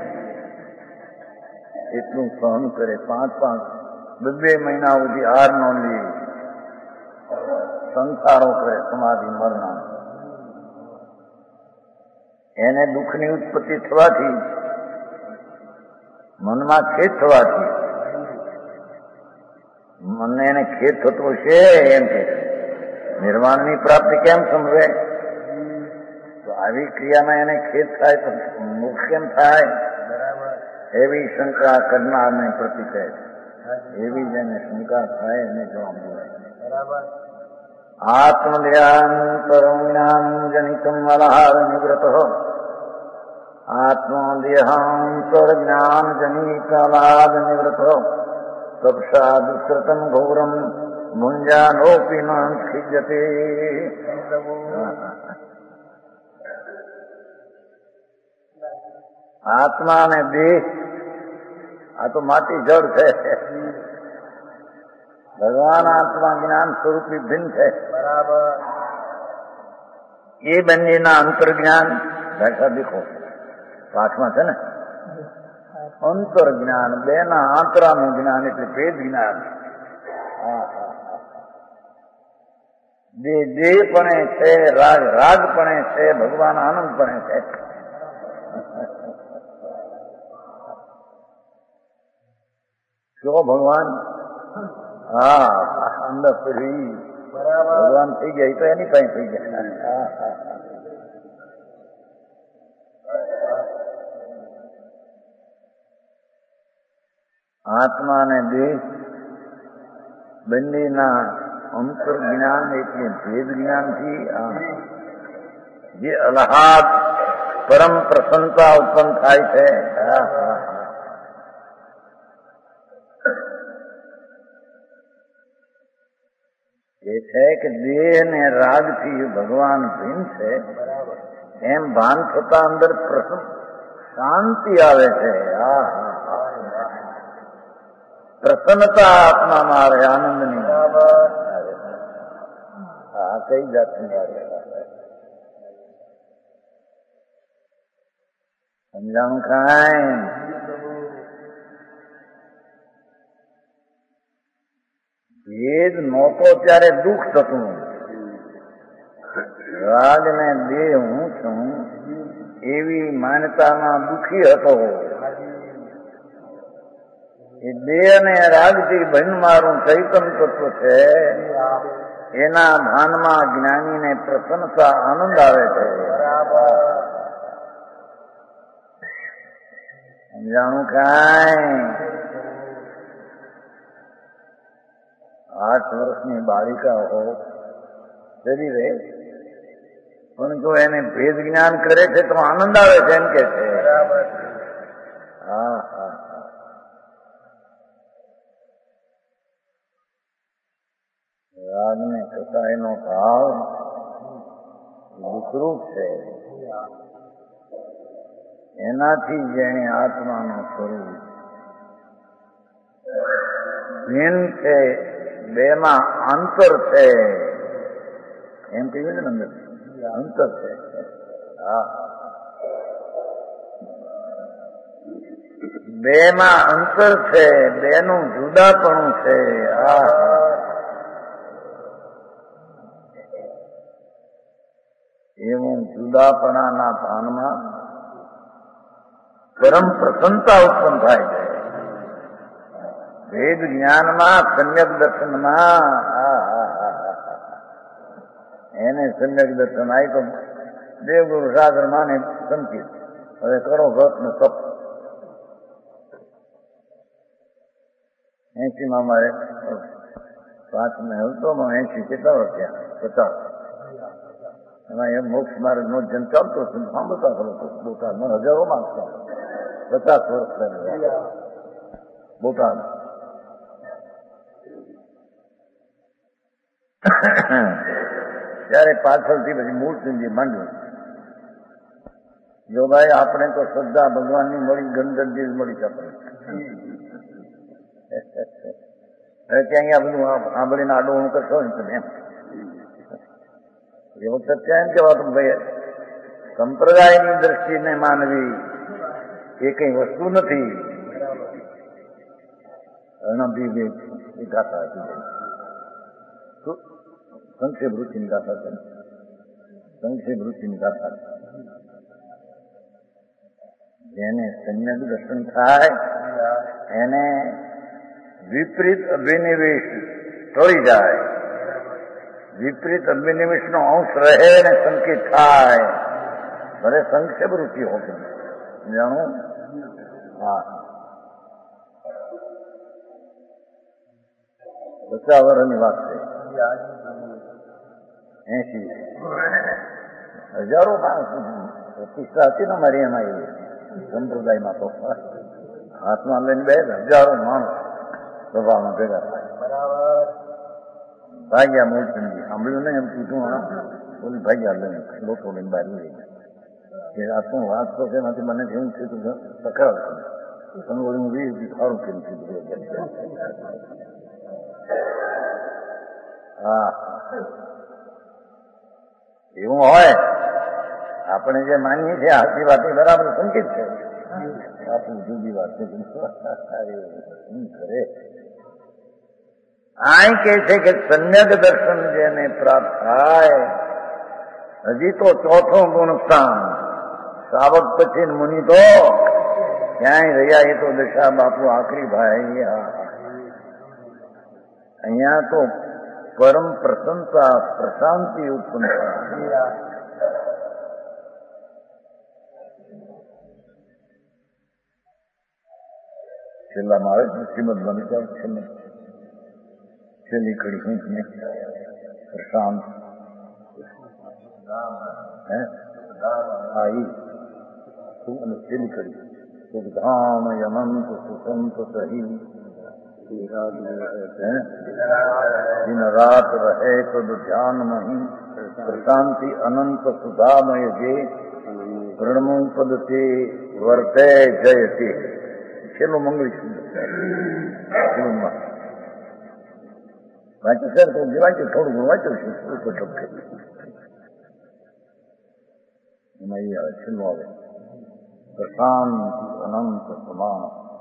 એટલું સહન કરે. 5-2 મહિના સુધી હાર ન લે, સંસારો કરે સમાધિ મરણ. એને દુઃખની ઉત્પત્તિ થવાથી, મનમાં ખેદ થવાથી, મને એને ખેદ થતો છે એમ કે નિર્વાણની પ્રાપ્તિ કેમ સમજે? તો આવી ક્રિયામાં એને ખેદ થાય તો મોક્ષ કેમ થાય? એવી શંકા કરનારને પ્રતિક્રય છે. એવી જેને શંકા થાય એને જવાબ મળે. આત્મધ્યાન પરમજ્ઞાન જનિતમ અલહાર નિવૃત આત્મદેહાંતર જ્ઞાન જનિત અલાદ નિવૃત તપસા દુષ્કૃતમ ઘોરમ મુંજાનોપી ન ખિજ્યતે. આત્મા અને દેહ આ તો માટી જળ છે. ભગવાન આત્મા જ્ઞાન સ્વરૂપી ભિન્ન છે. બરાબર. એ બંનેના અંતર્જ્ઞાન ભાષા દેખો પાઠમાં છે ને, અંતર્જ્ઞાન, બેના આંતરાનું જ્ઞાન એટલે ભેદ જ્ઞાન. દેહ પણ છે, રાગ પણ છે, ભગવાન આનંદ પણ છે. જો ભગવાન અંદર ફરી ભગવાન થઈ ગયા તો એની પાસે થઈ ગયા. આત્મા અને દેહ બંનેના અંતર જ્ઞાન એટલે ભેદ જ્ઞાનથી જે અલહાદ પરમ પ્રસન્નતા ઉત્પન્ન થાય છે. એ છે કે દેહ ને રાગથી ભગવાન ભીન છે, એમ ભાન થતા અંદર શાંતિ આવે છે. પ્રસન્નતા આત્મામાં આવે, આનંદની. આ કઈ જાતની વાત સમજાણું કાંઈ? ભેદ નહોતો ત્યારે દુઃખ થતું. રાગ ને દેહ હું છું એવી માન્યતામાં દુઃખી હતો. એ દેહ અને રાગથી ભન મારું ચૈતન તત્વ છે, એના ભાનમાં જ્ઞાનીને પ્રસન્નતા આનંદ આવે છે. સમજાણું કાંઈ? 8 વર્ષની બાળિકા હો શરીરે, પણ જો એને ભેદ જ્ઞાન કરે છે તો આનંદ આવે છે, એમ કે છે. હા હા, રાગ ને કસાયનો ભાવ દુઃખરૂપ છે. એનાથી જેને આત્માનું સ્વરૂપ ભિન્ન છે, બેમાં અંતર છે, એમ કહ્યું ને અંદર અંતર છે. હા, બેમાં અંતર છે, બેનું જુદાપણું છે. એવું જુદાપણાના ભાનમાં પરમ પ્રસન્નતા ઉત્પન્ન થાય છે. વેદ જ્ઞાનમાં, સમ્યક દર્શનમાં એને સમ્યક દર્શન આવી તો દેવગુરુ સાગર માને સંકેત. હવે કરો વ્રત નું તપ. 80 મારે 5 ને હતો, 80 કેટલા વર્ષ થયા? 50. એમાં એમ મોક્ષ માર્ગ નો જન ચાલતો હતો, સાંભળતા કરો બોટાદમાં હજારો માગતા. 50 વર્ષ થયા બોટાદ. ત્યારે પાછળથી પછી મૂર્તિ માંડ્યું. જો ભાઈ આપણે તો શ્રદ્ધા ભગવાનની મળી, ગણગણ મળી છે આપણે. હવે ત્યાં અહીંયા બધું સાંભળીને આડોણું કરશો ને તમે એમ. એ વખત ત્યાં એમ કહેવાતું ભાઈ સંપ્રદાયની દ્રષ્ટિને માનવી એ કઈ વસ્તુ નથી. એ ગાથા હતી, સંક્ષેપ રૂચિની ગાથા છે. સંક્ષેપ રૂચિની ગાથા જેને સમ્યક દર્શન થાય એને વિપરીત અભિનિવેશ ટળી જાય. વિપરીત અભિનિવેશ નો અંશ રહે ને સંકેત થાય. ભલે સંક્ષેપ રૂચિ હોય, જાણું? હા, 50 વર્ષની વાત છે. 80 હજારો માણસ પ્રતિષ્ઠા હતી ને મારી એમાં. એ સંપ્રદાયમાં તો હાથમાં લઈને બે હજારો માણસ સભામાં ભેગા થાય. ભાગ્યા મૂર્તિ સાંભળ્યું ને એમ કીધું, બોલી ભાગ્યા લઈને લોકો લઈને બહાર લઈ ગયા. આ શું વાત તો છે, એમાંથી મને એવું થયું તકરાર કરે. તમે બોલી હું 20 સારું કેમ કીધું. હા, એવું હોય. આપણે જે માનીએ છીએ આખી વાત બરાબર સંકેત છે, આપણું જુદી વાત છે. આ કહે છે કે સમ્યક દર્શન જેને પ્રાપ્ત થાય, હજી તો 4થો ગુણસ્થાન સાવક પછી મુનિ તો ક્યાંય રહ્યા. એ તો દશા બાપુ આખરી ભાઈ. અહીંયા તો પરમ પ્રસન્નતા, પ્રશાંતિ ઉત્પન્ન થાય. છેલ્લા મારે શ્રીમદ બનતા છેલ્લી કડી હું પ્રશાંત. હા, અને સિદ્ધ કરી સુખધામ અનંત સુસંત સહી દિન રાત રહે તદ ધ્યાન મહી પ્રશાંતિ અનંત સુધામય જે પ્રણમુ પદ તે વર્તે જય તે છેલ્લું મંગળ જીવનમાં વાંચ્યું સર તો વાંચ્યું થોડું ઘણું વાંચ્યું છે એમાં એ આવે છેલ્લું આવે પ્રશાંતિ અનંત સમાન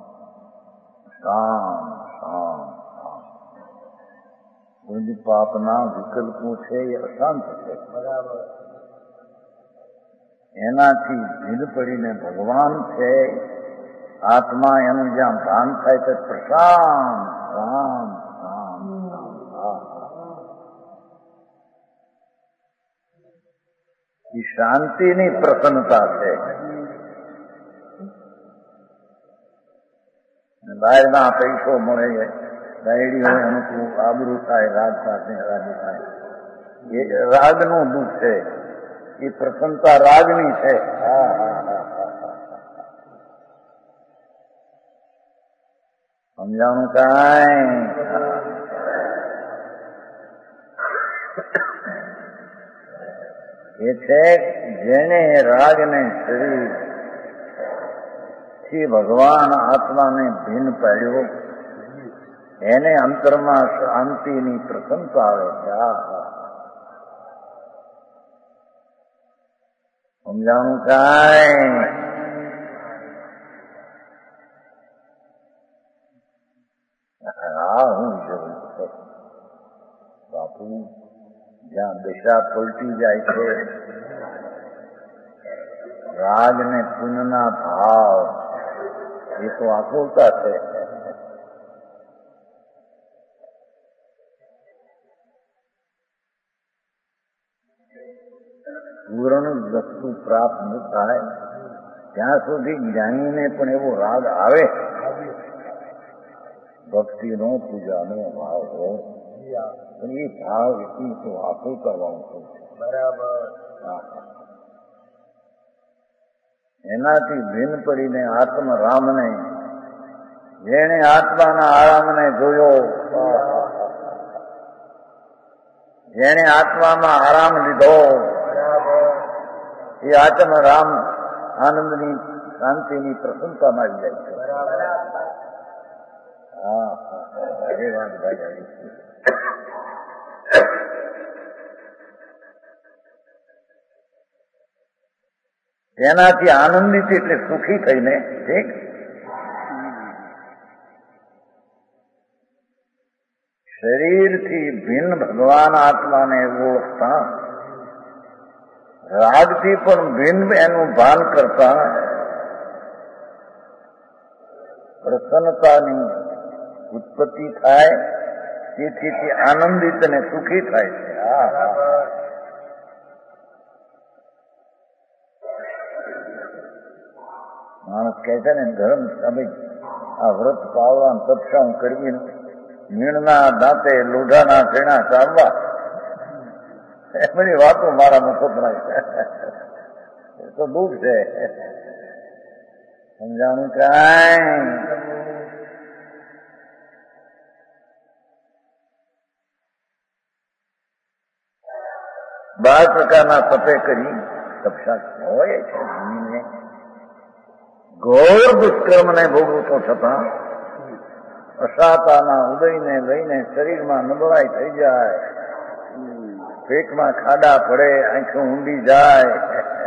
શાંત શાંત શાંત પાપના વિકલ્પો છે એ અશાંત છે એનાથી ભીડ પડીને ભગવાન છે આત્મા એનું જ્યાં ભાન થાય તો પ્રશાંત શાંત શાંત એ શાંતિની પ્રસન્નતા છે. બહારના પૈસો મળે ડાયરી હોય અનુકૂળ આબરૂ થાય રાગ સાથે રાગ થાય એ રાગનું દુઃખ છે. એ પ્રસન્નતા રાગની છે. સમજાણું કાંઈ એ છે જેને રાગને શરીર થી ભગવાન આત્માને ભિન્ન પાડ્યો એને અંતરમાં શાંતિની પ્રસન્નતા આવે છે. સમજાણું કાંઈ હું બાપુ જ્યાં દિશા પલટી જાય છે રાગ ને પુનના ભાવ એ તો આકુલતા છે. પૂર્ણ વસ્તુ પ્રાપ્ત ન થાય ત્યાં સુધી જ્ઞાનીને પણ એવો રાગ આવે ભક્તિનો પૂજાનો ભાવ હોય પણ એ ભાવ એટલી તો આકુલ કરવાનું છે. બરાબર. એનાથી ભિન્ન પડીને આત્મ રામને જેણે આત્માના આરામને જોયો જેણે આત્મામાં આરામ લીધો એ આત્મ રામ આનંદની શાંતિની પ્રસન્નતામાં આવી જાય છે. તેનાથી આનંદિત એટલે સુખી થઈને ઠીક શરીરથી ભિન્ન ભગવાન આત્માને ઓળખતા રાગથી પણ ભિન્ન એનું ભાન કરતા પ્રસન્નતાની ઉત્પત્તિ થાય તેથી તે આનંદિત અને સુખી થાય છે. માણસ કહે છે ને ધર્મ તમે આ વ્રત પાળવા તપસ્યા કરવી મીણના દાંતે લોઢાના ટેણા ચાલવા એ બધી વાતો મારા મફતમાં છે. એ તો દુઃખ છે. સમજાણું કાંઈ બાર પ્રકારના તપે કરી તપસ્યા હોય છે. ઘોર દુષ્કર્મને ભોગવતો છતાં અશાતાના ઉદયને લઈને શરીરમાં નબળાઈ થઈ જાય, પેટમાં ખાડા પડે, આંખો ઊંડી જાય,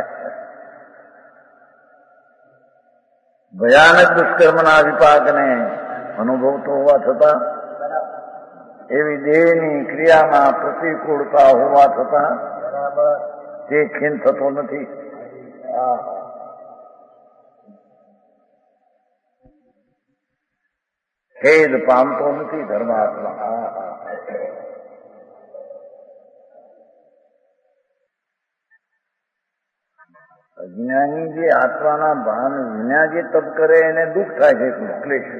ભયાનક દુષ્કર્મના વિપાકને અનુભવતો હોવા છતાં એવી દેહની ક્રિયામાં પ્રતિકૂળતા હોવા છતાં તે ખીન થતો નથી. ખેદ પામતો નથી ધર્માત્મા. અજ્ઞાની જે આત્માના ભાન વિના જે તપ કરે એને દુઃખ થાય છે, ક્લેશ.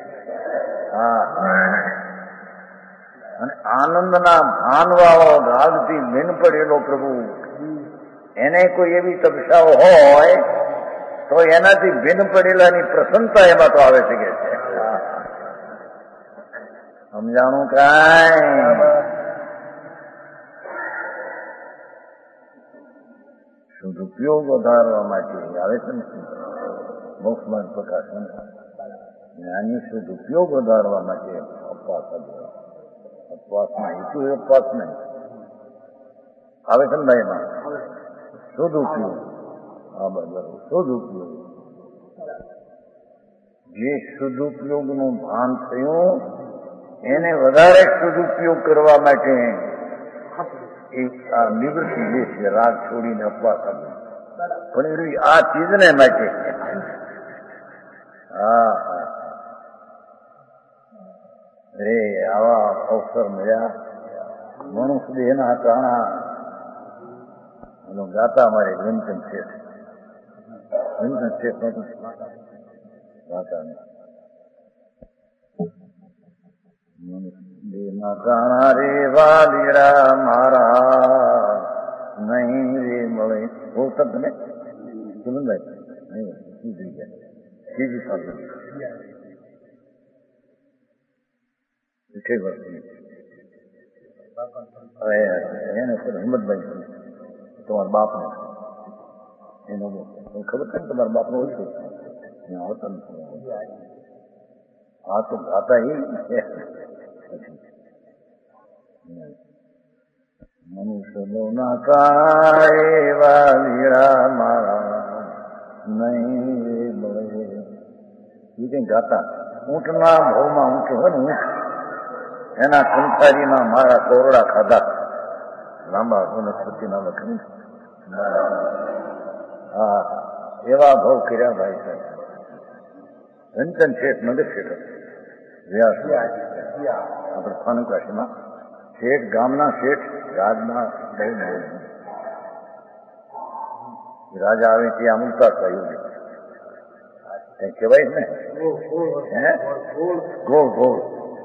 અને આનંદના ભાનવાળો રાગથી ભિન્ન પડેલો પ્રભુ એને કોઈ એવી તપસ્યાઓ હોય તો એનાથી ભિન્ન પડેલાની પ્રસન્નતા એમાં તો આવે છે કે છે. સમજાણું કાંઈ? સદુપયોગ વધારવા માટે આવે છે ને મોક્ષમાર્ગ પ્રકાશન જ્ઞાની સદુપયોગ વધારવા માટે અપવાસ અપવાસમાં હેતુ એ અપવાસ નહીં આવે છે ને ભાઈ એમાં સદુપયોગ. હા બરાબર સદુપયોગ. જે સદુપયોગનું ભાન થયું એને વધારે સદુપયોગ કરવા માટે આ નિવૃત્તિ જે છે રાગ છોડીને અપવાસ આપે પણ એ આ ચીજને માટે. હા હા રે આવા અવસર મળ્યા. મનુષ્ય દેહના કારણા એનો ગાતા અમારે વિંચન છે ગાતા દેના કાણા રે વાલીડા મારા નહીં રે મળે બોલતા તમે ચુનંદાઈ સીધી સાધન એને હિંમતભાઈ તમારા બાપને એનો ખબર છે ને તમારા બાપનો હોય છે હોતા નથી. આ તો ગાતા એ મનુષ્યના કાય વાલીડા મારા નહીં મળે એ કઈ ગાતા. ઊંટના ભાવમાં ઊંટ હોય ને ઊંટ એના સંસારીના મારા કોરડા ખાધા લાંબા વનસ્પતિના લખી. હા એવા ભાવ કર્યા ભાઈ સાહેબ. રંજન શેઠ નગર શેઠ વ્યાસ આપણે સ્થાનિક રાશિમાં શેઠ ગામના શેઠ રાજના બહુ રાજા આવે ત્યાં અમુકતા થયું કઈ કહેવાય ને હે ગોળ ગોળ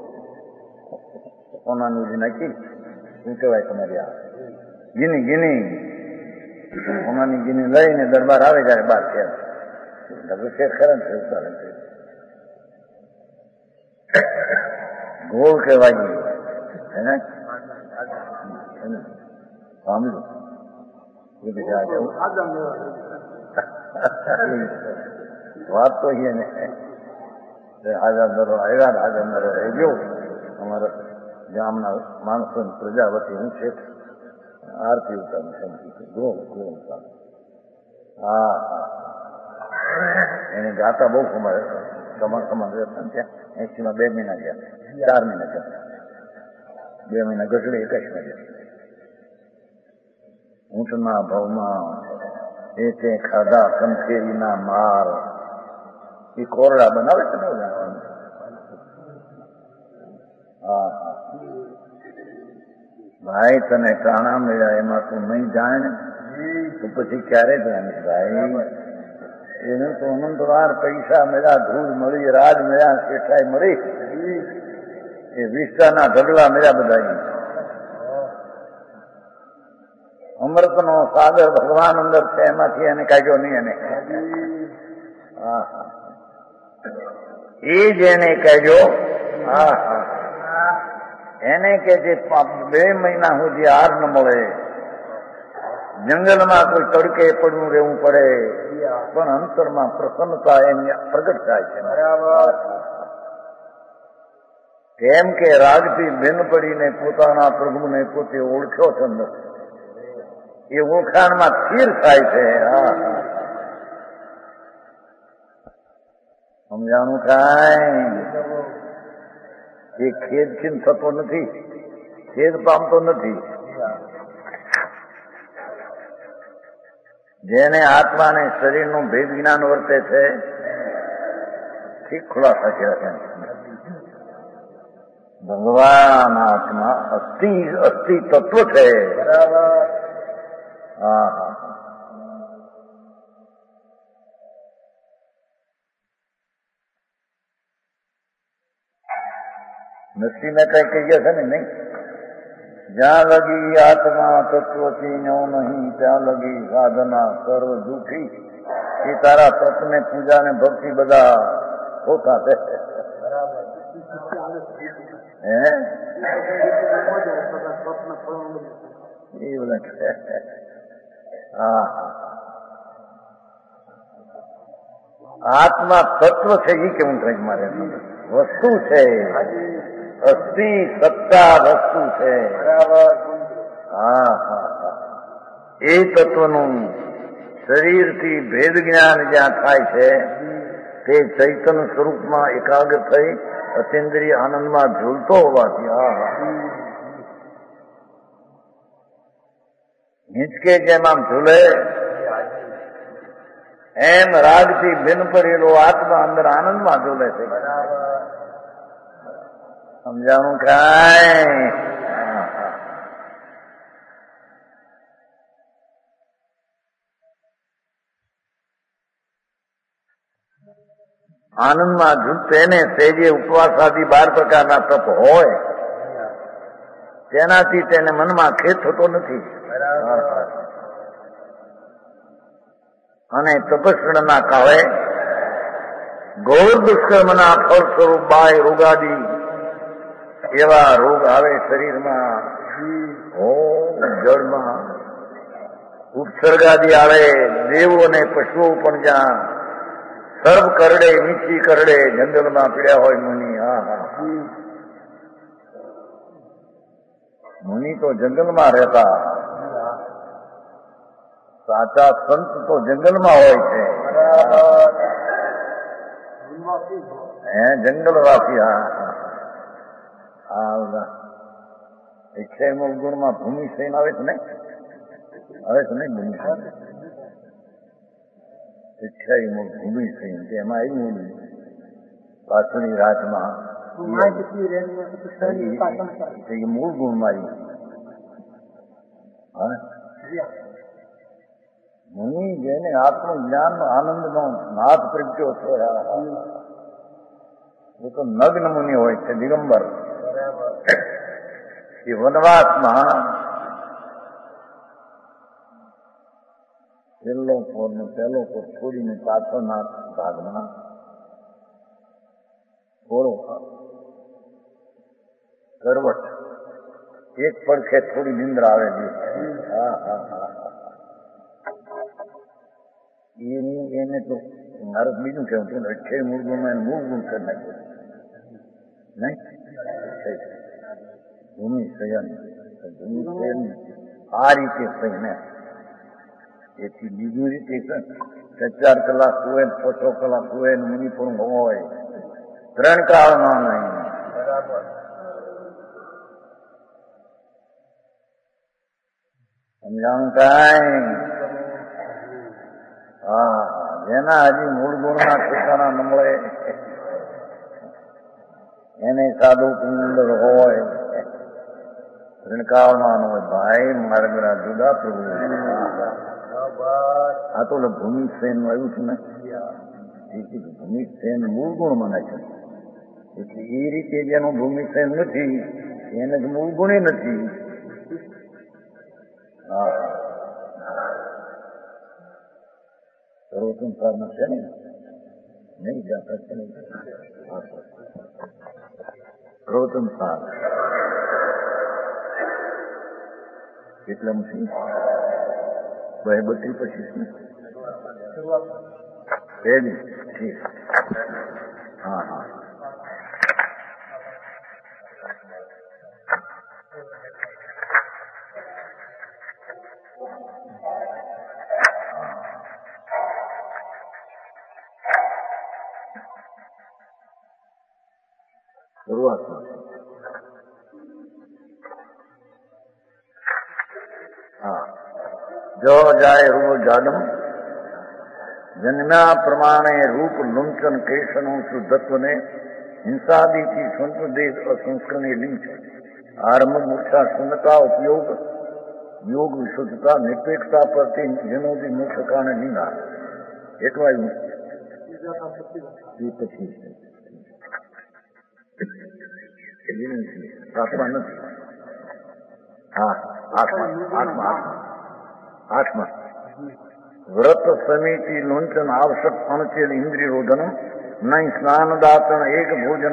સોનાની જે નાખી શું કહેવાય તમારી આ ગીની ગીની સોનાની ગીની લઈને દરબાર આવે જયારે બાર છે શેઠ ખરા છે ઉતારે છે ગોળ કહેવાય હે સાંભળ્યું વાત તો ને હાજર નરો આવ્યા હાજર નરો રહી ગયો. અમારા ગામના માણસો પ્રજાપતિ હું શેઠ આરતી ઉતારું સમજી ગોળ ગોળ હા હા એને ગાતા બહુ કમાય કમા રહેતા ત્યાં 80 માં 2 મહિના ગયા 4 મહિના ગયા 2 મહિના ગઢડે 21 ગયા. ઊંટના ભાવમાં એ તે ખાધા કંઠેરીના માર એ કોરડા બનાવે છે ને હા ભાઈ તને કાણા મળ્યા એમાં તું નહીં જાણે તો પછી ક્યારે જાણીશ ભાઈ. એને તો અનંતવાર પૈસા મળ્યા ધૂળ મળી રાજ મળ્યા શેઠાઈ મળી એ વિસ્તારના ઢગલા મળ્યા બધા. અમૃતનો સાગર ભગવાન અંદર છે એમાંથી એને કાઢ્યો નહીં એને એ જ એને કાઢ્યો. એને કે જે 2 મહિના સુધી આહાર ન મળે જંગલમાં કોઈ તડકે પડવું રહેવું પડે પણ અંતરમાં પ્રસન્નતા એની પ્રગટ થાય છે. કેમ કે રાગથી ભિન્ન પડીને પોતાના પ્રભુને પોતે ઓળખ્યો છે અંદર એ ઓળખાણમાં સ્થિર થાય છે. સમજાણું કાંઈ? એ ખેદખીન થતો નથી ખેદ પામતો નથી. જેને આત્માને શરીરનું ભેદ જ્ઞાન વર્તે છે ઠીક ખુલાસા કર્યા છે. ભગવાન આત્મા અસ્થિ તત્વ છે. હા હા નરસિંહ મહેતા કહી ગયા છે ને નહીં જ્યાં લગી આત્મા તત્વથી નો નહીં ત્યાં લગી સાધના સર્વ દુઃખી બાકી તારા તત્વને પૂજા ને ભક્તિ બધા હોતા છે. હે એ બધા હા આત્મા તત્વ છે એ કેવું થાય મારે વસ્તુ છે અસ્થિ સત્તા વસ્તુ છે. હા હા હા એ તત્વનું શરીરથી ભેદ જ્ઞાન જ્યાં થાય છે તે ચૈતન્ય સ્વરૂપમાં એકાગ્ર થઈ અતિન્દ્રિય આનંદમાં ઝૂલતો હોવાથી હિંચકે જેમ આમ ઝૂલે એમ રાગથી ભિન્ન પડેલો આત્મા અંદર આનંદમાં ઝૂલે છે. સમજાણું કાંઈ? આનંદમાં ઝૂલતે ને તે જે ઉપવાસ આદિ 12 પ્રકારના તપ હોય તેનાથી તેને મનમાં ખેદ થતો નથી. અને તપસ્વીના કાળે ઘોર દુષ્કર્મના ફળ સ્વરૂપ બાય રોગાદી એવા રોગ આવે શરીરમાં, જળમાં ઉપસર્ગાદી આવે, દેવો અને પશુઓ પણ જ્યાં સર્વ કરડે નીચી કરડે જંગલમાં પીડ્યા હોય મુનિ. હા હા મુનિ તો જંગલમાં રહેતા, સાચા સંત તો જંગલમાં હોય છે. જંગલવાસી. હા બધા 100 ગુણમાં ભૂમિસેન આવે છે ને, આવે છે ને ભૂમિસેન 100 ભૂમિસેન. એમાં એવું પાછળની રાતમાં મૂળ ગુણ મારી મુનિ જેને આત્મ જ્ઞાન આનંદનો નાદ પ્રગટ્યો છે એ તો નગ્ન મુનિ હોય છે, દિગંબર. એ વનવાસમાં પહેલો પોર છોડીને પાછળના ભાગમાં થોડો કરવટ એક પડખે થોડી નિંદ્રા આવેલી. એને તો મારે બીજું કેવું છે, 28 મૂળ ગુણમાં મૂળ ગુણ કરી નાખ્યો નહીં. ભૂમિ શયન આ રીતે થઈને એથી બીજી રીતે 4 કલાક સુવે, 6 કલાક સુવે, મુનિ પણ હોય 3 કાળમાં નહીં. સમજાણું કાંઈ? હા જેના હજી મૂળ ગુણના ઠેકાણા ન મળે એને સાદું કુંડળ હોય, રણકાળમાં હોય. ભાઈ મારા બધા જુદા પ્રભુ. આ તો ભૂમિસેન આવ્યું છે ને, ભૂમિસેન મૂળ ગુણ મને છે. એટલે એ રીતે જેનું ભૂમિસેન નથી એને જ મૂળ ગુણે નથી. સર્વસંસારમાં છે ને નહીં જાતા છે ને સર્વસંસાર એટલે 32 પછી પહેલી. ઠીક. હા હા શરૂઆતમાં જો જાય રૂપ જાડમ જન્મ્યા પ્રમાણે રૂપ લુંચન કેશનું શુદ્ધત્વને હિંસાદિથી સંતદેશ અસંસ્કરણી લિંગ છે. આરંભ મૂર્છા શૂન્યતા ઉપયોગ યોગ વિશુદ્ધતા નિરપેક્ષતા પરથી જેનોથી મોક્ષ કારણે લીંગા એટલા એ પછી સાતમા નથી. હા આઠમા વ્રત સમિતિ લોંચન આવશ્યક અણચેલ ઇન્દ્રિય રોધનમ નહીં સ્નાન દાતણ એક ભોજન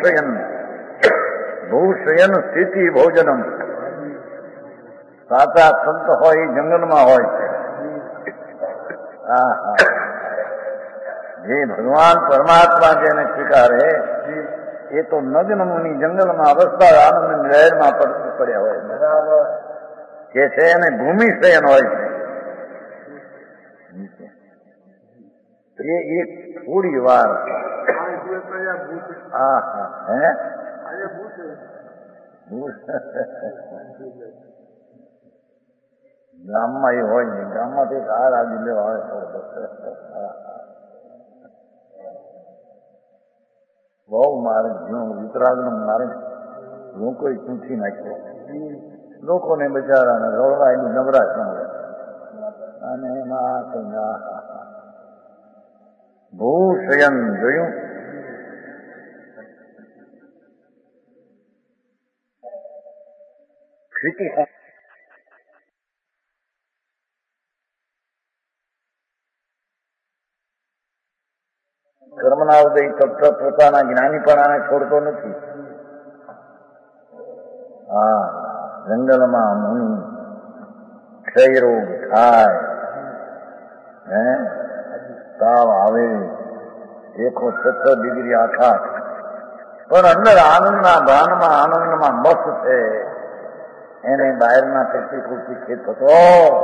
ભૂશયન સ્થિતિ ભોજનમ. સાચા સંત હોય એ જંગલમાં હોય છે. જે ભગવાન પરમાત્મા જેને સ્વીકારે એ તો નગ્ન મુનિ જંગલમાં અવસ્થા આનંદ લહેરમાં પડ્યા હોય કે છે એને ભૂમિ શયન હોય છે. એ એક થોડી વાર ગામમાં એ હોય ને ગામમાંથી કાર આવી લેવા હોય બહુ મારે વિતરાગનો મારે લોકોએ ચૂંટી નાખ્યો. લોકોને બચારાને રવડાયેલું નવરાશ મળે અને એમાં ભૂશયન જોયું. કર્મના ઉદય તપ્ત પોતાના જ્ઞાનીપણાને છોડતો નથી. જંગલમાં મુનિ ક્ષયરોગ થાય, તાવ આવે 106 ડિગ્રી આઘાત, પણ અંદર આનંદના ભાનમાં આનંદમાં મસ્ત છે. એને બહારના પ્રતિકૃતિ ખેત હતો.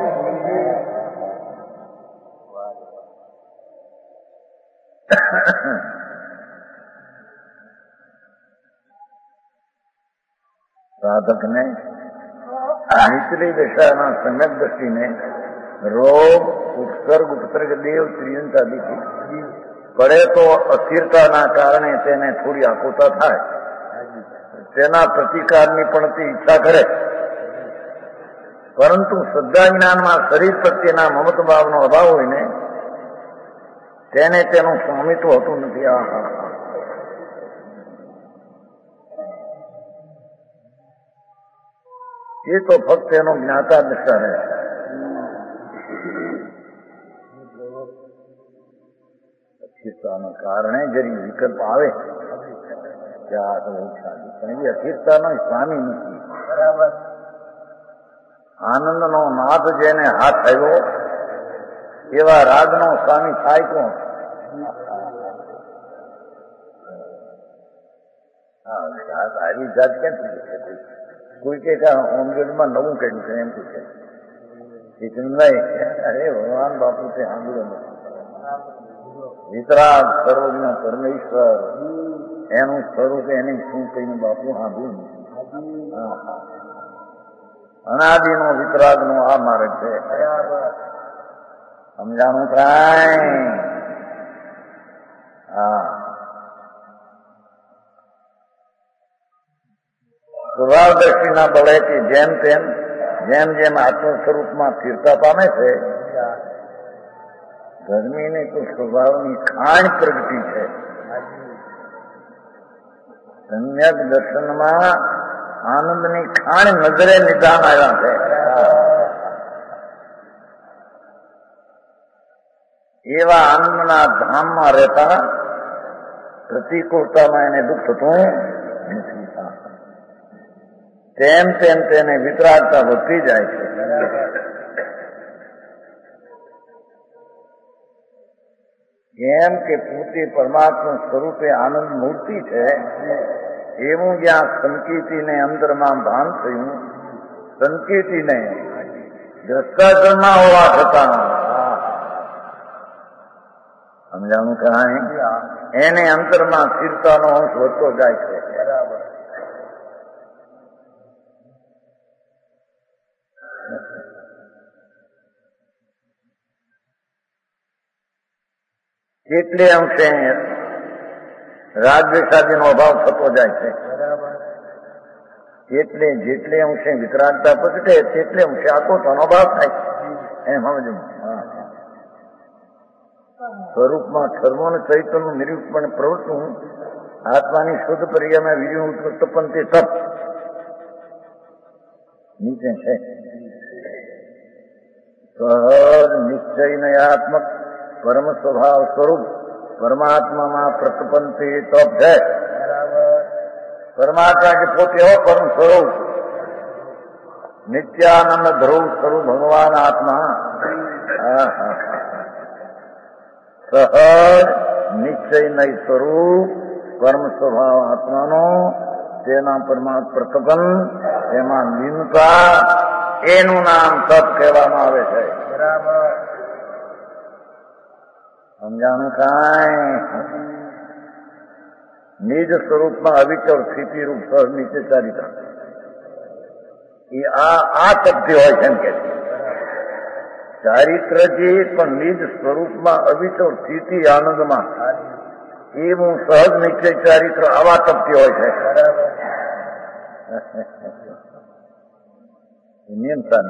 સાધકને નીચલી દશાના સમ્યક દ્રષ્ટિને રોગ ઉપસર્ગ દેવ ત્રિયંતાદિથી પડે તો અસ્થિરતાના કારણે તેને થોડી આકુતા થાય. તેના પ્રતિકારની પણ તે ઈચ્છા કરે, પરંતુ શ્રદ્ધા જ્ઞાનમાં શરીર પ્રત્યેના મમત ભાવનો અભાવ હોય ને તેને તેનું સ્વામિત્વ હોતું નથી. એ તો ફક્ત એનો જ્ઞાતા દશા રહે. અસ્થિરતાના કારણે જરી વિકલ્પ આવે ત્યાં પણ એ અસ્થિરતાનો સ્વામી નથી. બરાબર. આનંદનો નાથ જેને હાથ આવ્યો એવા રાગનો સ્વામી થાય કોણ? આવી જાત કેમ કોઈ કે હોમગેટમાં નવું કર્યું છે એમ પૂછે ચિંતનભાઈ. અરે ભગવાન બાપુ છે સાંભળ્યું વિતરાગ સર્વજ્ઞ પરમેશ્વર એનું સ્વરૂપ એની શું કહીને બાપુ સાંભળ્યું નથી. અનાદિનો વિતરાગનો આ માર્ગ છે. સમજાણું થાય? સ્વભાવ દ્રષ્ટિના બળેથી જેમ જેમ આત્મ સ્વરૂપમાં સ્થિરતા પામે છે, ગરમીની તો સ્વભાવની ખાણ પ્રગતિ છે. સમ્યક દર્શનમાં આનંદની ખાણ નજરે નિદાન આવ્યા છે. એવા આનંદના ધામમાં રહેતા પ્રતિકૂળતામાં એને દુઃખ થતું નથી. તેમ તેને વિતરાગતા વધતી જાય છે. કેમ કે પોતે પરમાત્મા સ્વરૂપે આનંદ મૂર્તિ છે, એવું જ્યાં સંકેતીને અંદરમાં ભાન થયું, સંકેતીને દ્રષ્ટાચરમાં હોવા છતાં સમજાણું કહાય એને અંતરમાં સ્થિરતાનો અંશ વધતો જાય છે. બરાબર. કેટલે અંશે રાગદ્વેષાદીનો અભાવ થતો જાય છે. જેટલે અંશે વિતરાગતા પ્રગટે તેટલે અંશે આકોતાનો અભાવ થાય એમ સમજવું. સ્વરૂપમાં કર્મોને ચૈતન્યનું નિરૂપણ પ્રવૃત્તું આત્માની શુદ્ધ પર્યામાં વીર્ય ઉત્પન્ન તે તપ નીચે છે. સહજ નિશ્ચયનયાત્મક પરમ સ્વભાવ સ્વરૂપ પરમાત્મામાં પ્રતિપન્ન તપ છે. પરમાત્મા કે પોતે એવો પરમ સ્વરૂપ નિત્યાનંદ ધ્રુવ સ્વરૂપ ભગવાન આત્મા સહજ નિશ્ચયનય સ્વરૂપ પરમ સ્વભાવ આત્માનો તેના પરમાત્મા પ્રતિપન્ન તેમાં લીનતા એનું નામ તપ કહેવામાં આવે છે. સમજાણું કાંઈ? નિજ સ્વરૂપમાં અવિચળ સ્થિતિરૂપ સહજ નીચે ચારિત્ર એ આ તપથી હોય છે એમ કે ચારિત્રજી પણ નિજ સ્વરૂપમાં અવિચળ સ્થિતિ આનંદમાં એવું સહજ નિશ્ચય ચારિત્ર આવા તપથી હોય છે. નિયમતા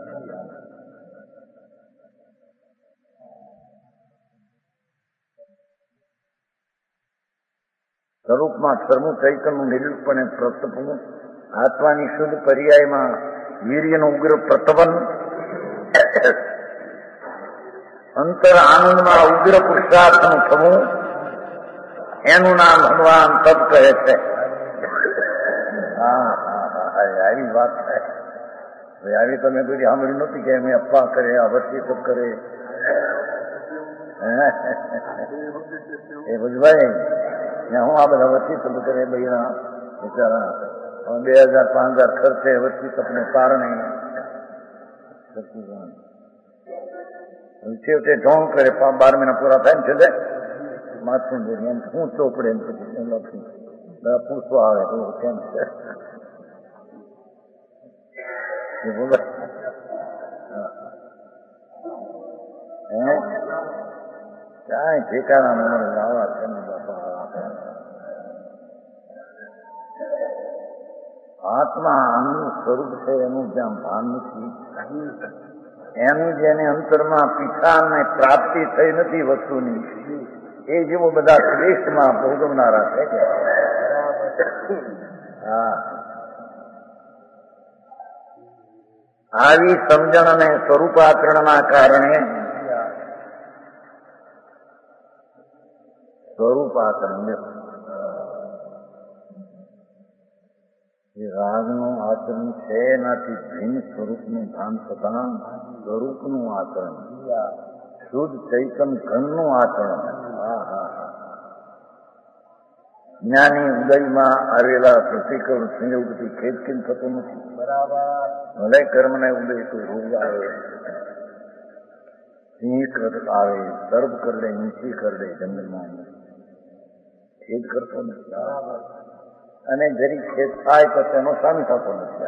સ્વરૂપમાં સર્વું ચૈતન્યનું નિરૂપણ પ્રતપનું આત્માની શુદ્ધ પર્યાયમાં વીર્યનું ઉગ્ર પ્રતપન અંતર આનંદમાં ઉગ્ર પુરુષાર્થનું થવું એનું નામ ભગવાન તપ કહે છે. આવી વાત છે. આવી તમે કોઈ સાંભળ્યું નથી કે એમ અપ્પા કરે અવશ્ય તપ કરે એ ભુજભાઈ હું આ બધા વચ્ચે તપ કરે બૈરા બિચારા 2000-5000 ખર્ચે વચ્ચે તપને કારણે છેવટે ઢોંગ કરે 12 મહિના પૂરા થાય ને છે માથું એમ શું ચોપડે એમ પછી પૂછવા આવે તો કેમ છે કાંઈ ઠેકાણા મને લાવવા છે ને બાપા. આત્મા આનું સ્વરૂપ છે એનું જ્યાં ભાન નથી એની જેને અંતરમાં પીછાને પ્રાપ્તિ થઈ નથી વસ્તુની એ જેવો બધા ક્લેશમાં ભોગવનારા છે કે આવી સમજણ અને સ્વરૂપાચરણના કારણે સ્વરૂપાચરણ એ રાગનું આચરણ છે એનાથી ભિન્ન સ્વરૂપનું ભાન થતા સ્વરૂપનું આચરણ શુદ્ધ ચૈતન ઘનનું આચરણ જ્ઞાની ઉદયમાં આવેલા પ્રતિકૂળ સંયોગથી ખેદ કેમ થતો નથી. ભલે કર્મને ઉદય કોઈ રોગ આવે સિંહ આવે સર્પ કર દે હિંસી કર દે જંગલમાં ખેદ કરતો નથી અને જરી ખેદ થાય તો તેનો સામે થતો નથી.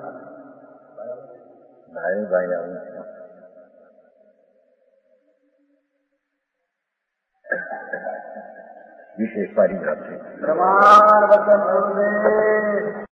ભાઈ આવું છે. વિશેષ પારિગ્રાફ છે.